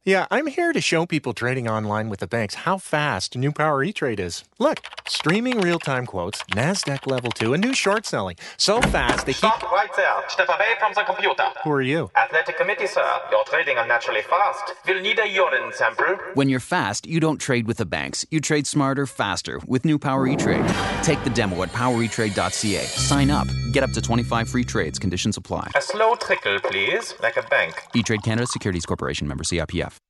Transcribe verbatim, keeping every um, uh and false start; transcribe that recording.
Yeah, I'm here to show people trading online with the banks how fast New Power E-Trade is. Look, streaming real-time quotes, NASDAQ level two, and new short selling. So fast they keep... Stop right there. Step away from the computer. Who are you? Athletic committee, sir. You're trading unnaturally fast. We'll need a urine sample. When you're fast, you don't trade with the banks. You trade smarter, faster with New Power E-Trade. Take the demo at power e trade dot c a. Sign up. Get up to twenty-five free trades. Conditions apply. A slow trickle, please. Like a bank. E-Trade Canada Securities Corporation, member C I P F.